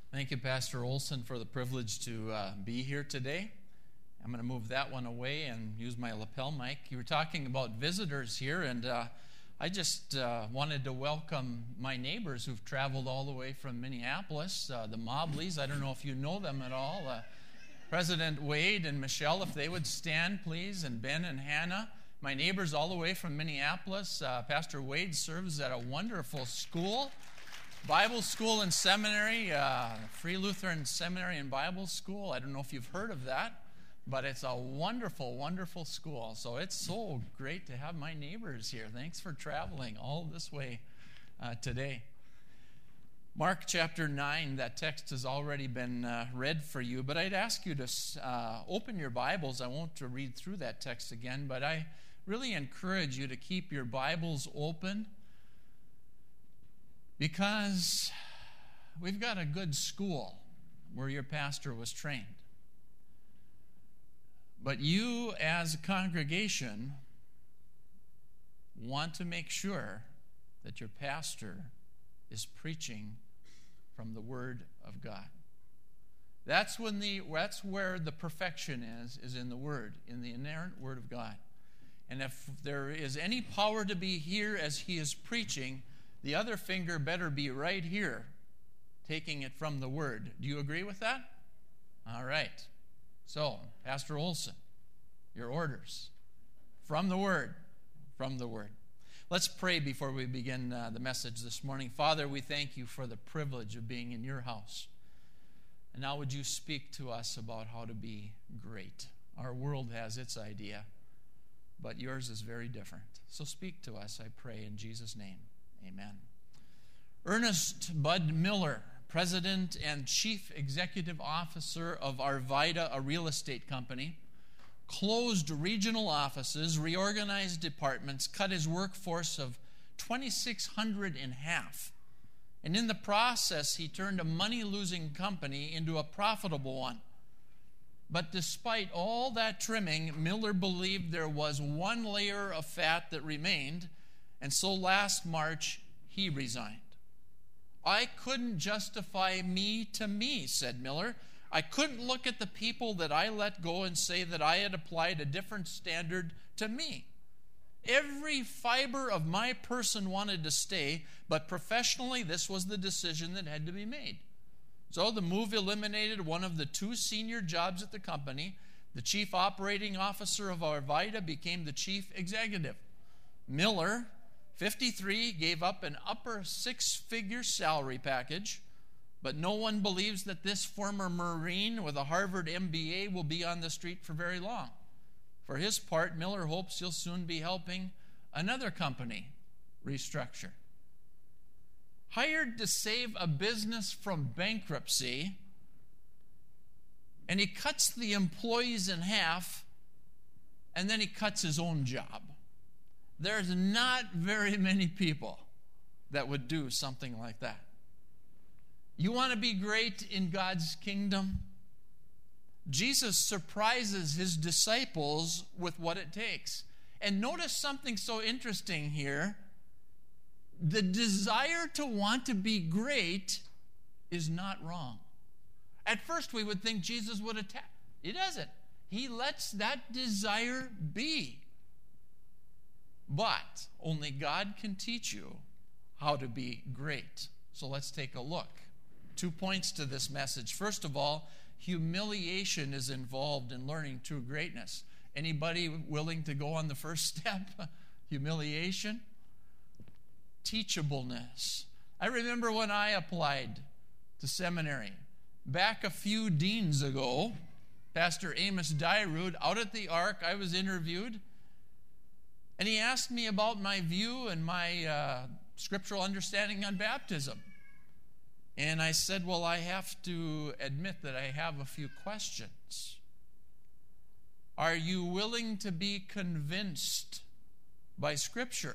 Thank you, Pastor Olson, for the privilege to be here today. I'm going to move that one away and use my lapel mic. You were talking about visitors here, and I just wanted to welcome my neighbors who've traveled all the way from Minneapolis, the Mobleys. I don't know if you know them at all. President Wade and Michelle, if they would stand, please, and Ben and Hannah. My neighbors all the way from Minneapolis. Pastor Wade serves at a wonderful school. Bible school and seminary, Free Lutheran Seminary and Bible School. I don't know if you've heard of that, but it's a wonderful, wonderful school. So it's so great to have my neighbors here. Thanks for traveling all this way today. Mark chapter 9, that text has already been read for you, but I'd ask you to open your Bibles. I won't read through that text again, but I really encourage you to keep your Bibles open, because we've got a good school where your pastor was trained. But you, as a congregation, want to make sure that your pastor is preaching from the Word of God. That's where the perfection is in the Word, in the inerrant Word of God. And if there is any power to be here as he is preaching, the other finger better be right here, taking it from the Word. Do you agree with that? All right. So, Pastor Olson, your orders. From the Word. From the Word. Let's pray before we begin the message this morning. Father, we thank you for the privilege of being in your house. And now would you speak to us about how to be great? Our world has its idea, but yours is very different. So speak to us, I pray, in Jesus' name. Amen. Ernest Bud Miller, President and Chief Executive Officer of Arvida, a real estate company, closed regional offices, reorganized departments, cut his workforce of 2,600 in half. And in the process, he turned a money-losing company into a profitable one. But despite all that trimming, Miller believed there was one layer of fat that remained, and so last March, he resigned. I couldn't justify me to me, said Miller. I couldn't look at the people that I let go and say that I had applied a different standard to me. Every fiber of my person wanted to stay, but professionally, this was the decision that had to be made. So the move eliminated one of the two senior jobs at the company. The chief operating officer of Arvida became the chief executive. Miller, 53, gave up an upper six-figure salary package, but no one believes that this former Marine with a Harvard MBA will be on the street for very long. For his part, Miller hopes he'll soon be helping another company restructure. Hired to save a business from bankruptcy, and he cuts the employees in half, and then he cuts his own job. There's not very many people that would do something like that. You want to be great in God's kingdom? Jesus surprises his disciples with what it takes. And notice something so interesting here. The desire to want to be great is not wrong. At first we would think Jesus would attack. He doesn't. He lets that desire be. But only God can teach you how to be great. So let's take a look. 2 points to this message. First of all, humiliation is involved in learning true greatness. Anybody willing to go on the first step? Humiliation. Teachableness. I remember when I applied to seminary. Back a few deans ago, Pastor Amos Dyrud, out at the Ark, I was interviewed. And he asked me about my view and my scriptural understanding on baptism. And I said, well, I have to admit that I have a few questions. Are you willing to be convinced by Scripture?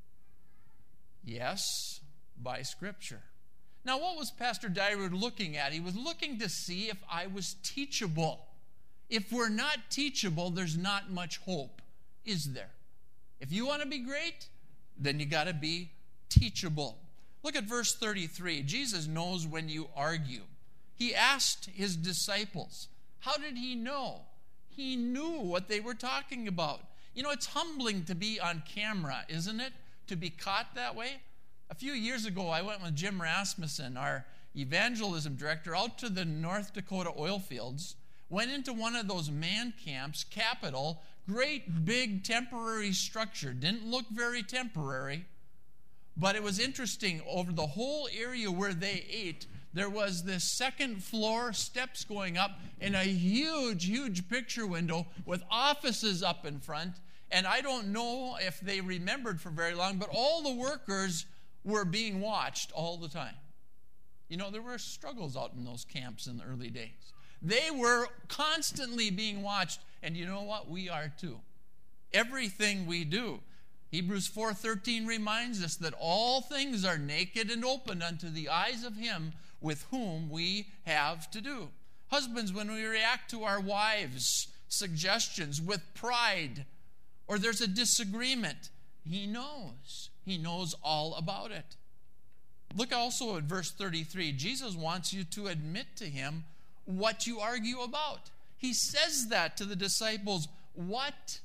Yes, by Scripture. Now, what was Pastor Dyrud looking at? He was looking to see if I was teachable. If we're not teachable, there's not much hope, is there? If you want to be great, then you got to be teachable. Look at verse 33. Jesus knows when you argue. He asked his disciples. How did he know? He knew what they were talking about. You know, it's humbling to be on camera, isn't it? To be caught that way. A few years ago, I went with Jim Rasmussen, our evangelism director, out to the North Dakota oil fields, went into one of those man camps, Capitol, great big temporary structure. Didn't look very temporary, but it was interesting. Over the whole area where they ate, there was this second floor steps going up and a huge, huge picture window with offices up in front. And I don't know if they remembered for very long, but all the workers were being watched all the time. You know, there were struggles out in those camps in the early days. They were constantly being watched, and you know what? We are too. Everything we do. Hebrews 4:13 reminds us that all things are naked and open unto the eyes of him with whom we have to do. Husbands, when we react to our wives' suggestions with pride, or there's a disagreement, he knows. He knows all about it. Look also at verse 33. Jesus wants you to admit to him what you argue about. He says that to the disciples. What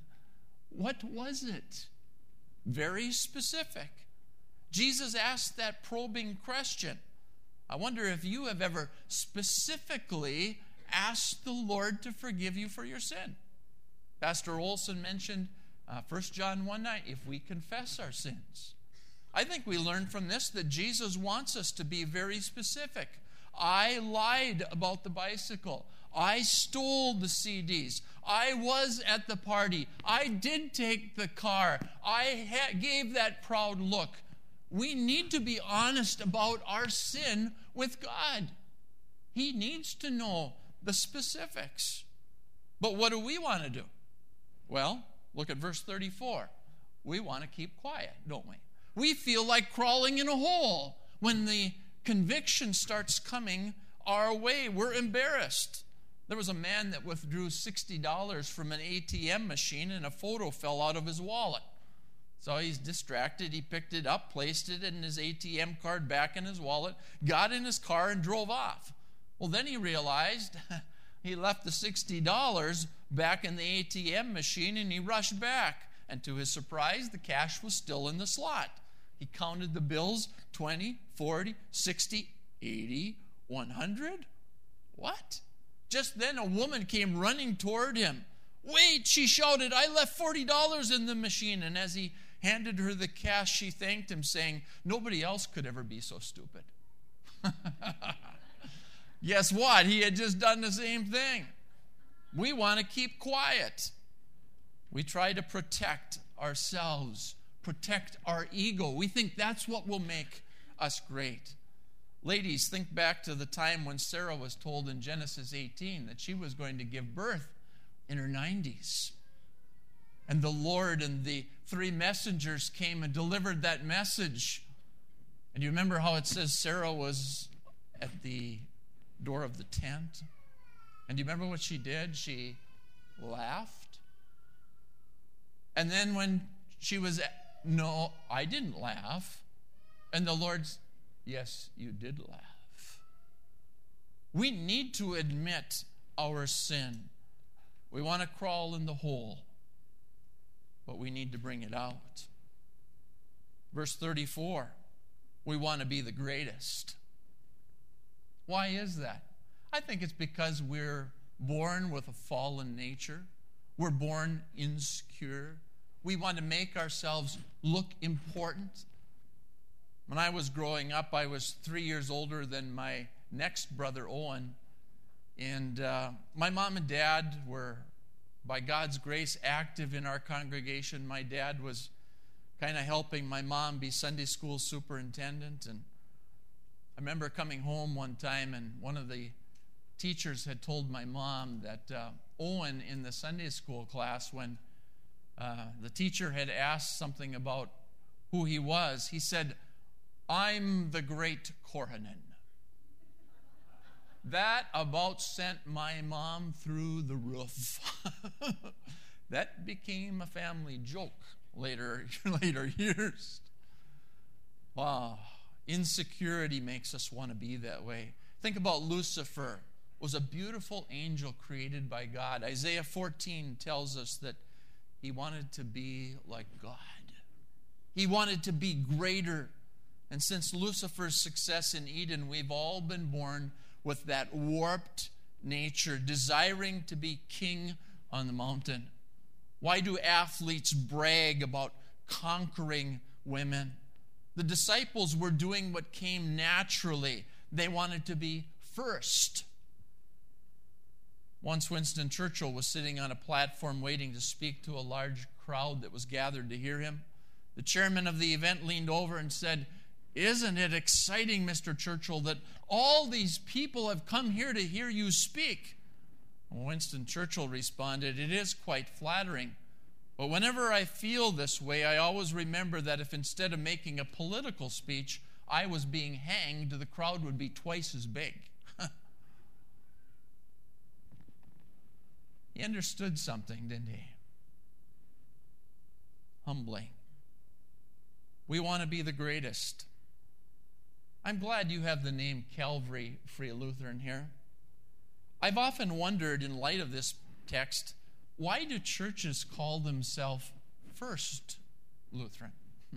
was it? Very specific. Jesus asked that probing question. I wonder if you have ever specifically asked the Lord to forgive you for your sin. Pastor Olson mentioned 1 John 1:9, if we confess our sins. I think we learn from this that Jesus wants us to be very specific. I lied about the bicycle. I stole the CDs. I was at the party. I did take the car. I gave that proud look. We need to be honest about our sin with God. He needs to know the specifics. But what do we want to do? Well, look at verse 34. We want to keep quiet, don't we? We feel like crawling in a hole when the conviction starts coming our way. We're embarrassed. There was a man that withdrew $60 from an ATM machine and a photo fell out of his wallet. So he's distracted. He picked it up, placed it in his ATM card back in his wallet, got in his car and drove off. Well, then he realized he left the $60 back in the ATM machine and he rushed back. And to his surprise, the cash was still in the slot. He counted the bills, 20, 40, 60, 80, 100. What? Just then a woman came running toward him. Wait, she shouted, I left $40 in the machine. And as he handed her the cash, she thanked him, saying, nobody else could ever be so stupid. Guess what? He had just done the same thing. We want to keep quiet. We try to protect ourselves, protect our ego. We think that's what will make us great. Ladies, think back to the time when Sarah was told in Genesis 18 that she was going to give birth in her 90s. And the Lord and the three messengers came and delivered that message. And you remember how it says Sarah was at the door of the tent? And do you remember what she did? She laughed. And then when she was, no, I didn't laugh. And the Lord's, yes, you did laugh. We need to admit our sin. We want to crawl in the hole, but we need to bring it out. Verse 34, we want to be the greatest. Why is that? I think it's because we're born with a fallen nature. We're born insecure. We want to make ourselves look important. When I was growing up, I was 3 years older than my next brother, Owen. And my mom and dad were, by God's grace, active in our congregation. My dad was kind of helping my mom be Sunday school superintendent. And I remember coming home one time, and one of the teachers had told my mom that Owen in the Sunday school class, when the teacher had asked something about who he was, he said, I'm the great Kohanen. That about sent my mom through the roof. That became a family joke later years. Wow. Insecurity makes us want to be that way. Think about Lucifer. Was a beautiful angel created by God. Isaiah 14 tells us that he wanted to be like God. He wanted to be greater. And since Lucifer's success in Eden, we've all been born with that warped nature, desiring to be king on the mountain. Why do athletes brag about conquering women? The disciples were doing what came naturally. They wanted to be first. Once Winston Churchill was sitting on a platform waiting to speak to a large crowd that was gathered to hear him. The chairman of the event leaned over and said, "Isn't it exciting, Mr. Churchill, that all these people have come here to hear you speak?" Winston Churchill responded, "It is quite flattering. But whenever I feel this way, I always remember that if instead of making a political speech, I was being hanged, the crowd would be twice as big." He understood something, didn't he? Humbling. We want to be the greatest. I'm glad you have the name Calvary Free Lutheran here. I've often wondered, in light of this text, why do churches call themselves First Lutheran?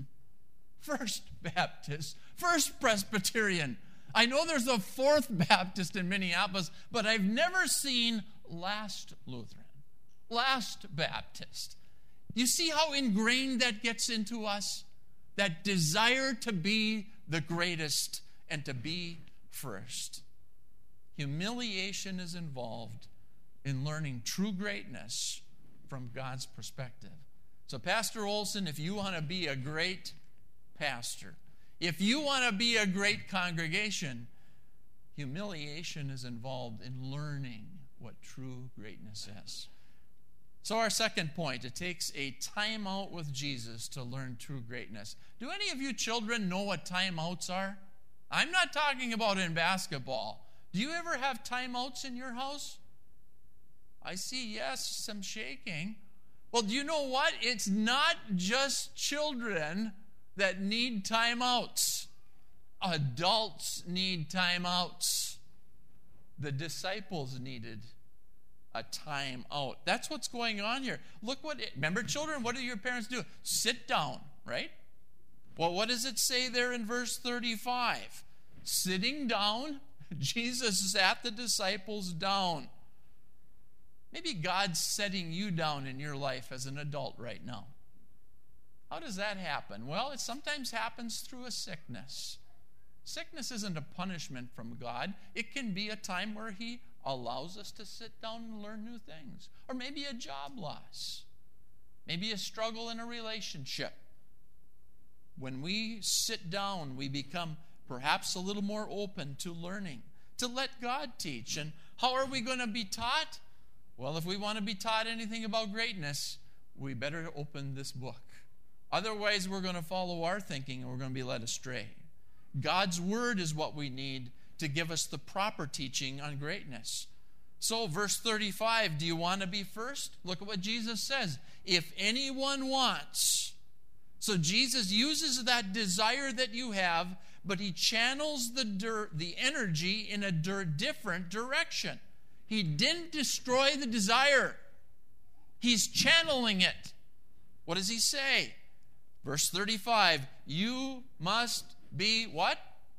First Baptist, First Presbyterian. I know there's a Fourth Baptist in Minneapolis, but I've never seen Last Lutheran, Last Baptist. You see how ingrained that gets into us? That desire to be the greatest and to be first. Humiliation is involved in learning true greatness from God's perspective. So, Pastor Olson, if you want to be a great pastor, if you want to be a great congregation, humiliation is involved in learning what true greatness is. So our second point, it takes a timeout with Jesus to learn true greatness. Do any of you children know what timeouts are? I'm not talking about in basketball. Do you ever have timeouts in your house? I see, yes, some shaking. Well, do you know what? It's not just children that need timeouts. Adults need timeouts. The disciples needed a time out. That's what's going on here. Remember, children, what do your parents do? Sit down, right? Well, what does it say there in verse 35? Sitting down, Jesus sat the disciples down. Maybe God's setting you down in your life as an adult right now. How does that happen? Well, it sometimes happens through a sickness. Sickness isn't a punishment from God. It can be a time where He allows us to sit down and learn new things. Or maybe a job loss. Maybe a struggle in a relationship. When we sit down, we become perhaps a little more open to learning, to let God teach. And how are we going to be taught? Well, if we want to be taught anything about greatness, we better open this book. Otherwise, we're going to follow our thinking and we're going to be led astray. God's word is what we need to give us the proper teaching on greatness. So, verse 35, do you want to be first? Look at what Jesus says. If anyone wants. So Jesus uses that desire that you have, but He channels the energy in a different direction. He didn't destroy the desire. He's channeling it. What does He say? Verse 35, you must be what?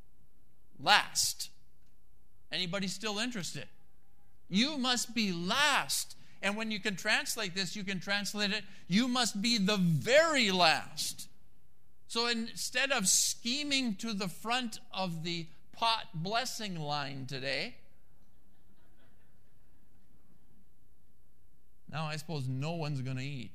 Last. Anybody still interested? You must be last. And when you can translate this, you can translate it, you must be the very last. So instead of scheming to the front of the pot blessing line today, now I suppose no one's going to eat.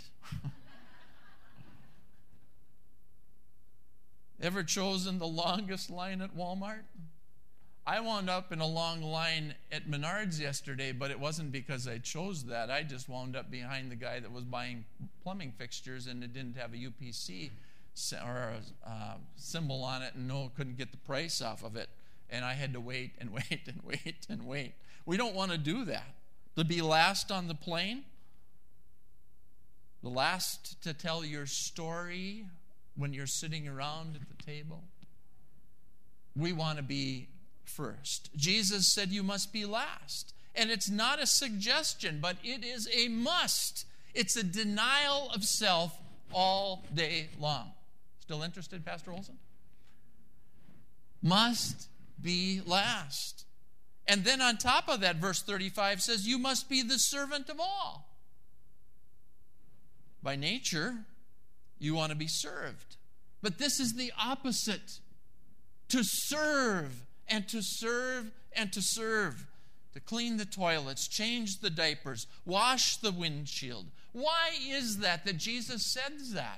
Ever chosen the longest line at Walmart? I wound up in a long line at Menards yesterday, but it wasn't because I chose that. I just wound up behind the guy that was buying plumbing fixtures, and it didn't have a UPC or a symbol on it, and couldn't get the price off of it. And I had to wait and wait and wait and wait. We don't want to do that. To be last on the plane, the last to tell your story when you're sitting around at the table. We want to be first. Jesus said you must be last. And it's not a suggestion, but it is a must. It's a denial of self all day long. Still interested, Pastor Olson? Must be last. And then on top of that, verse 35 says, you must be the servant of all. By nature, you want to be served. But this is the opposite. To serve and to serve and to serve. To clean the toilets, change the diapers, wash the windshield. Why is that Jesus says that?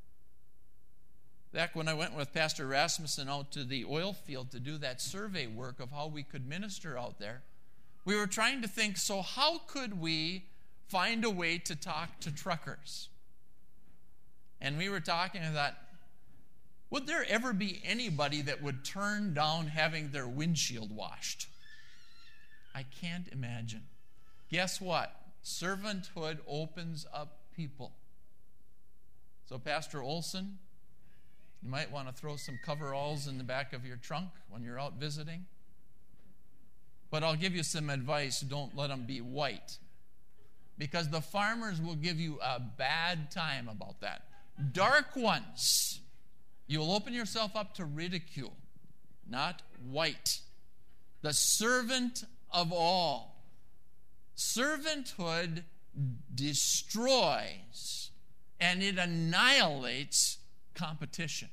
Back when I went with Pastor Rasmussen out to the oil field to do that survey work of how we could minister out there, we were trying to think, so how could we find a way to talk to truckers? And we were talking and thought, would there ever be anybody that would turn down having their windshield washed? I can't imagine. Guess what? Servanthood opens up people. So, Pastor Olson, you might want to throw some coveralls in the back of your trunk when you're out visiting. But I'll give you some advice. Don't let them be white. Because the farmers will give you a bad time about that. Dark ones, you'll open yourself up to ridicule. Not white. The servant of all. Servanthood destroys and it annihilates competition.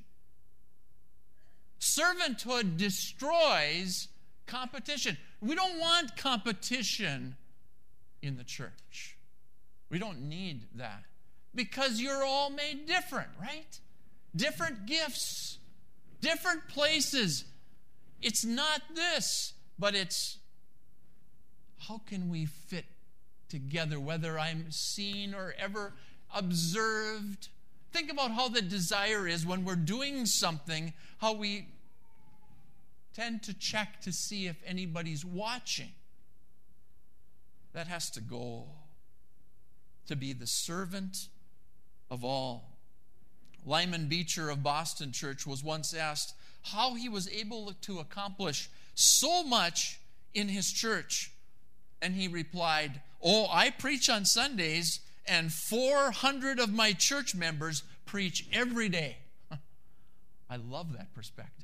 Servanthood destroys competition. We don't want competition in the church. We don't need that. Because you're all made different, right? Different gifts, different places. It's not this, but it's how can we fit together, whether I'm seen or ever observed. Think about how the desire is when we're doing something, how we tend to check to see if anybody's watching. That has to go. To be the servant of all. Lyman Beecher of Boston Church was once asked how he was able to accomplish so much in his church. And he replied, I preach on Sundays, and 400 of my church members preach every day. I love that perspective.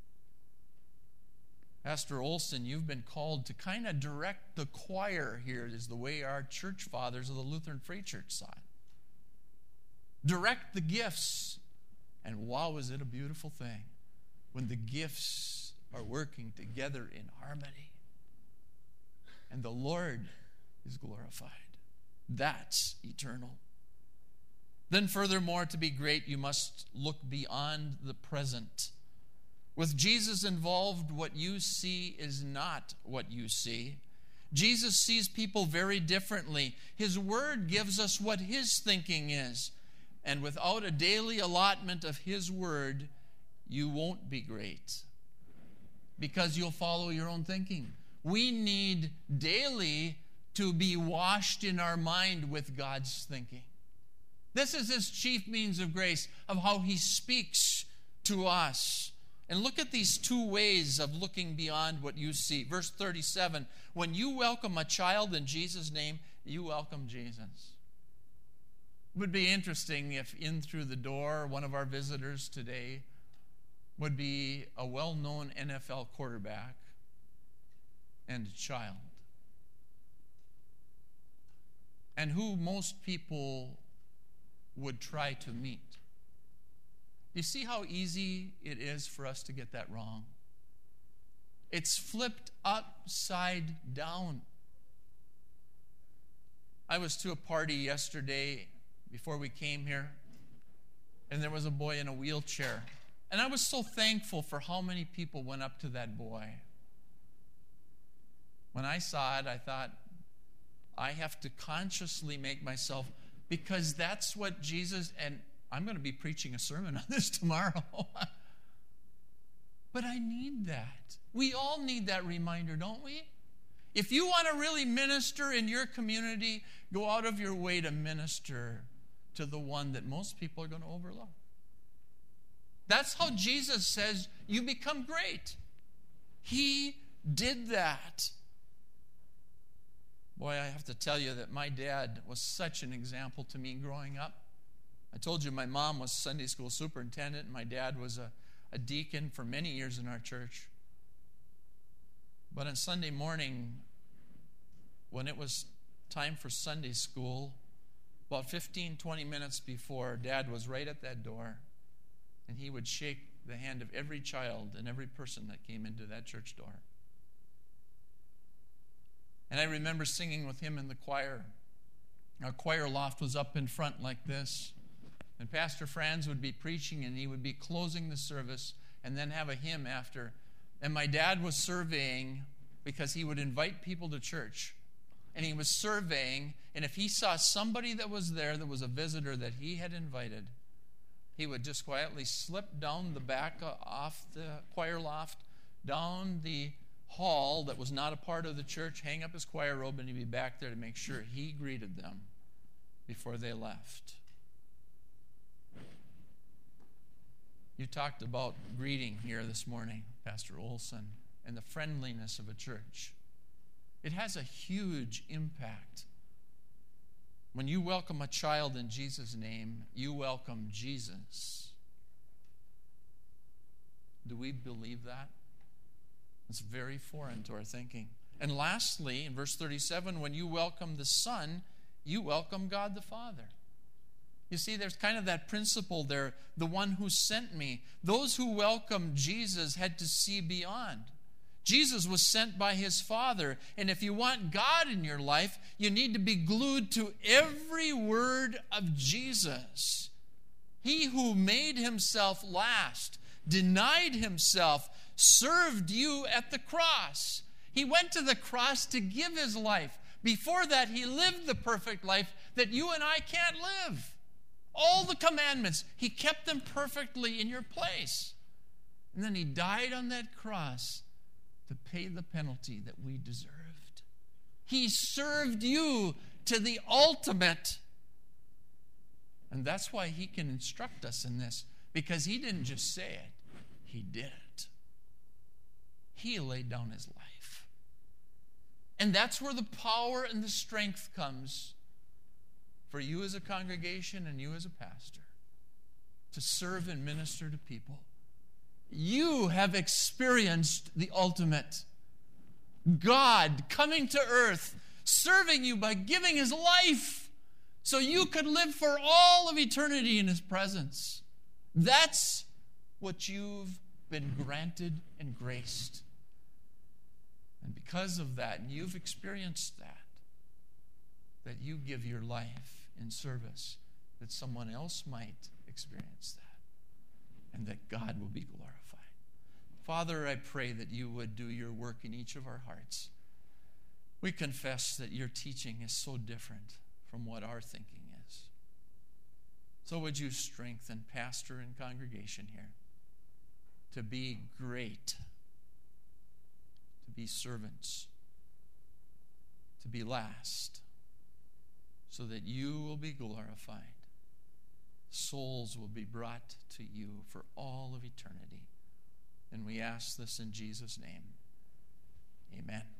Pastor Olson, you've been called to kind of direct the choir here, is the way our church fathers of the Lutheran Free Church saw it. Direct the gifts. And wow, is it a beautiful thing when the gifts are working together in harmony. And the Lord is glorified. That's eternal. Then furthermore, to be great, you must look beyond the present. With Jesus involved, what you see is not what you see. Jesus sees people very differently. His word gives us what his thinking is. And without a daily allotment of his word, you won't be great. Because you'll follow your own thinking. We need daily to be washed in our mind with God's thinking. This is his chief means of grace, of how he speaks to us. And look at these two ways of looking beyond what you see. Verse 37, when you welcome a child in Jesus' name, you welcome Jesus. It would be interesting if in through the door, one of our visitors today would be a well-known NFL quarterback and a child. And who most people would try to meet. You see how easy it is for us to get that wrong? It's flipped upside down. I was to a party yesterday before we came here, and there was a boy in a wheelchair. And I was so thankful for how many people went up to that boy. When I saw it, I thought, I have to consciously make myself, because that's what Jesus, and I'm going to be preaching a sermon on this tomorrow. But I need that. We all need that reminder, don't we? If you want to really minister in your community, go out of your way to minister to the one that most people are going to overlook. That's how Jesus says you become great. He did that. Boy, I have to tell you that my dad was such an example to me growing up. I told you my mom was Sunday school superintendent, and my dad was a deacon for many years in our church. But on Sunday morning, when it was time for Sunday school, about 15, 20 minutes before, Dad was right at that door, and he would shake the hand of every child and every person that came into that church door. And I remember singing with him in the choir. Our choir loft was up in front like this. And Pastor Franz would be preaching, and he would be closing the service and then have a hymn after. And my dad was surveying because he would invite people to church. And he was surveying, and if he saw somebody that was there that was a visitor that he had invited, he would just quietly slip down the back off the choir loft, down the hall that was not a part of the church, hang up his choir robe, and he'd be back there to make sure he greeted them before they left. You talked about greeting here this morning, Pastor Olson, and the friendliness of a church. It has a huge impact. When you welcome a child in Jesus' name, you welcome Jesus. Do we believe that? It's very foreign to our thinking. And lastly, in verse 37, when you welcome the Son, you welcome God the Father. You see, there's kind of that principle there, the one who sent me. Those who welcomed Jesus had to see beyond. Jesus was sent by his Father, and if you want God in your life, you need to be glued to every word of Jesus. He who made himself last, denied himself, served you at the cross. He went to the cross to give his life. Before that, he lived the perfect life that you and I can't live. All the commandments, he kept them perfectly in your place. And then he died on that cross to pay the penalty that we deserved. He served you to the ultimate. And that's why he can instruct us in this, because he didn't just say it, he did it. He laid down his life. And that's where the power and the strength comes for you as a congregation and you as a pastor to serve and minister to people. You have experienced the ultimate. God coming to earth, serving you by giving his life so you could live for all of eternity in his presence. That's what you've been granted and graced. And because of that, and you've experienced that you give your life in service, that someone else might experience that, and that God will be glorified. Father, I pray that you would do your work in each of our hearts. We confess that your teaching is so different from what our thinking is. So would you strengthen pastor and congregation here to be great, to be servants, to be last, so that you will be glorified. Souls will be brought to you for all of eternity. And we ask this in Jesus' name. Amen.